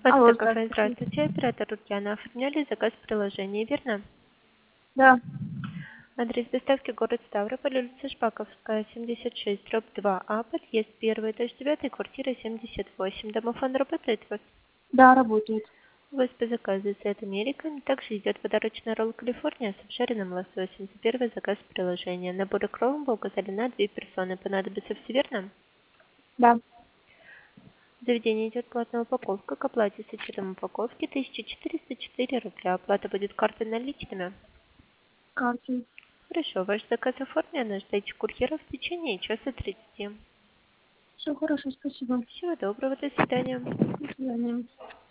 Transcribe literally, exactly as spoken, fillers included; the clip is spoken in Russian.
Алло, Москва кафе, здравствуйте. здравствуйте. Оператор Татьяна. Оформляли заказ в приложении, верно? Да, Адрес доставки город Ставрополь, улица Шпаковская, семьдесят шесть, дробь два А, подъезд первый, этаж девятый, квартира семьдесят восемь. Домофон работает у вас? да, работает. У вас по заказу Сет Америка. Также идет подарочный ролл Калифорния с обжаренным лососем. За первый заказ в приложении. Набор икров был указали на две персоны. Понадобится все верно? Да, В заведении идет платная упаковка. К оплате с учетом упаковки тысяча четыреста четыре рубля. Оплата будет картой наличными. картой. Хорошо, ваш заказ оформлен. Ждите курьера в течение часа тридцати. Все хорошо, спасибо. Всего доброго, до свидания. До свидания.